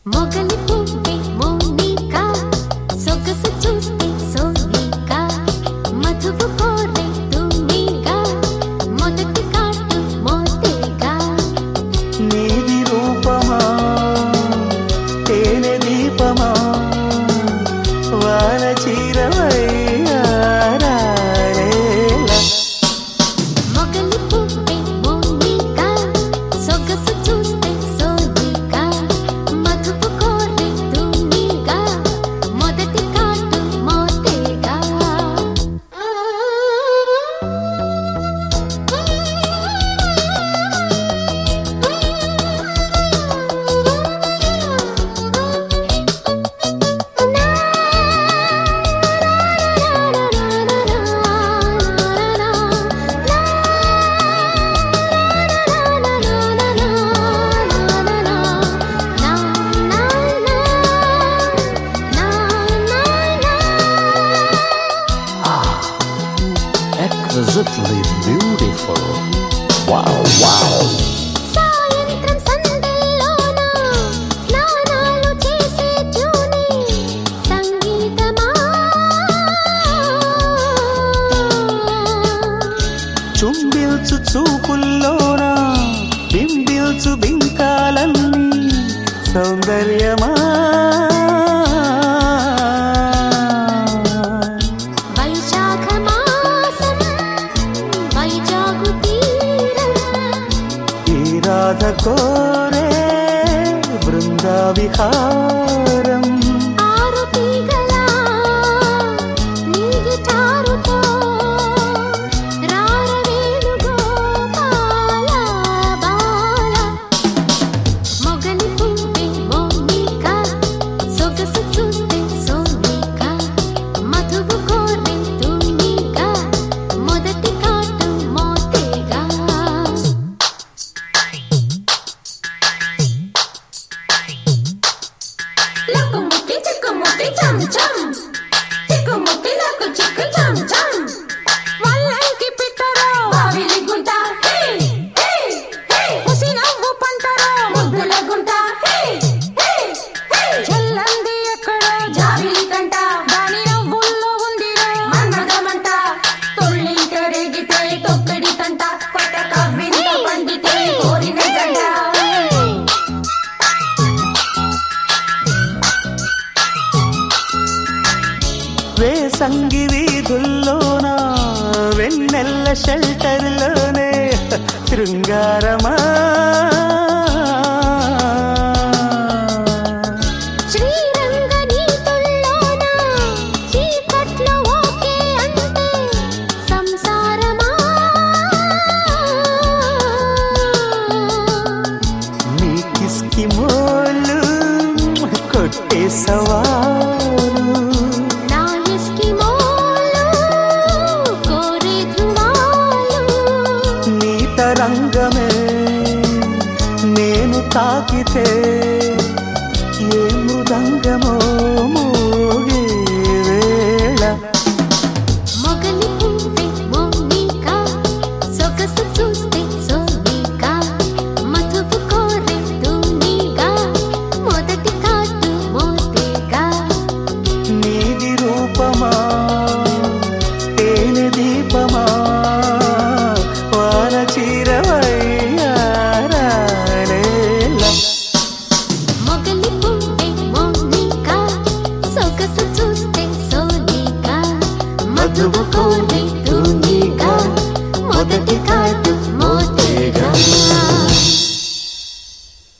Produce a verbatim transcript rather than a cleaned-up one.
మొగలి పువ్వే మోనికా సొగసు చూస్తే సోనికా మధువు కోరే తునిగా మొదటి కాటు మోతేగా నీది రూపమా తేనె దీపమా వాన చీరవయ్యా మొగలి పువ్వే మోనికా సొగసు చూస్తే సోనికా మధువు కోరే తునిగా మొదటి కాటు మోతేగా Exquisitely beautiful. Wow, wow. సాయంత్రం సందెల్లోన స్నానాలు చేసే జూని సంగీతమా చుంబిల్చు చూపుల్లోన బింబిల్చు బింకాలన్నీ సౌందర్యమా వైశాఖ మాసం వైజాగు తీరం ఈ రాధ కోరే బృందా విహారం ఆరు తీగల నీ గిటారుతో రారవేణుగోపాల బాల మొగలి పువ్వే మోనికా సొగసు చూస్తే సోనికా మధువు కోరే తునిగా మొదటి కాటు మోతేగా లక్కుముక్కి చిక్కుముక్కి చం చం చిక్కుముక్కి లక్కు చిక్కు చం చం వల్లంకి పిట్టరో బావిలి గుంట హే హే హే ఉసి నవ్వు పంటరో ముద్దుల గుంట హే హే హే చెల్లంది ఎక్కడో జావిలి కంట దాని నవ్వుల్లో ఉందిరో మన్మథమంట తొల్లింట రేగితే తొక్కిడి తంట కొత్త కవ్వింత పండితే కోరిన జంట వేసంగి వీధుల్లోన వెన్నెల్ల షెల్టర్లోనే శృంగారమా శ్రీరంగ నీతుల్లోన చీకట్లో ఓకే అంటే సంసారమా నీ కిస్కి మోలు కొట్టే సవాలు నా ఎస్కిమోలు కోరే ధ్రువాలు నీ తరంగమే నేను తాకితే ఏ మృదంగమో